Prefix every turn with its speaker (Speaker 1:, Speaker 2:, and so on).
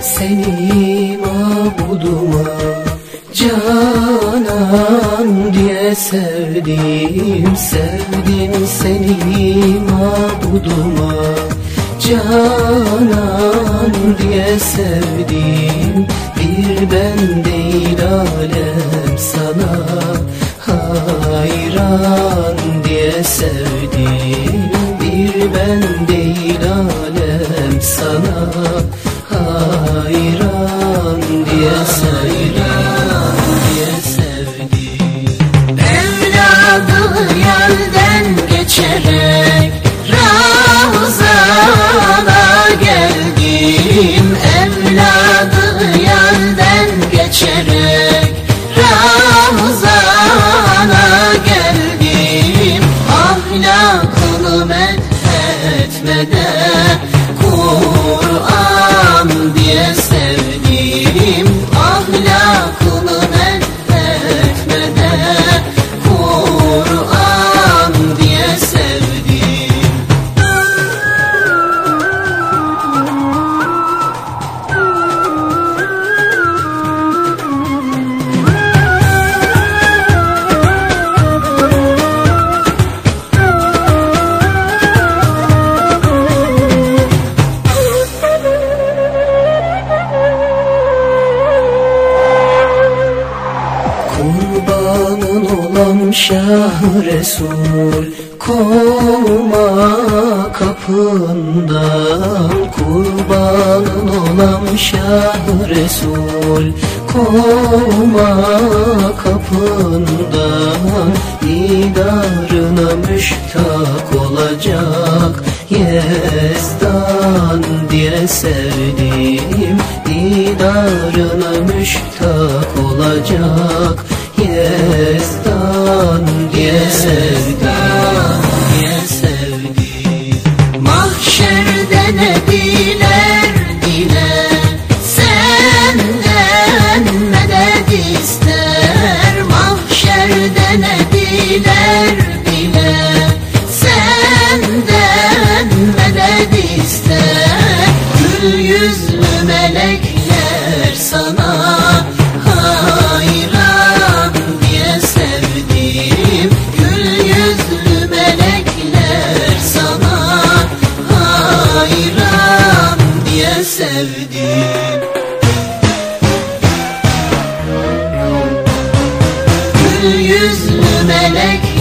Speaker 1: seni mabuduma, canan diye sevdim. Sevdim seni mabuduma, canan diye sevdim. Bir ben değil alem sana hayran diye sevdim. Bir ben değil alem sana hayran diye sevdim.
Speaker 2: Evladı yelden geçerek Ravzana geldim. Evladı yelden geçerek Ravzana geldim. Ahlakını methetmeden Kur'an diye sevdim. Ahlakını methetmeden Kur'an diye sevdim.
Speaker 1: Kurbanın olam Şah Resul, kovma kapından. Kurbanın olam Şah Resul, kovma kapından. Didarına müştak olacak Yezdan diye sevdim. Didarına müştak olacak Yezdan diye sevdim.
Speaker 2: Mahşerde ne diler dile, senden medet ister. Mahşerde ne diler dile, senden medet ister. Gül yüzlü melekler sana hayran diye sevdim. Gül yüzlü melekler sana hayran diye sevdim. Gül yüzlü melekler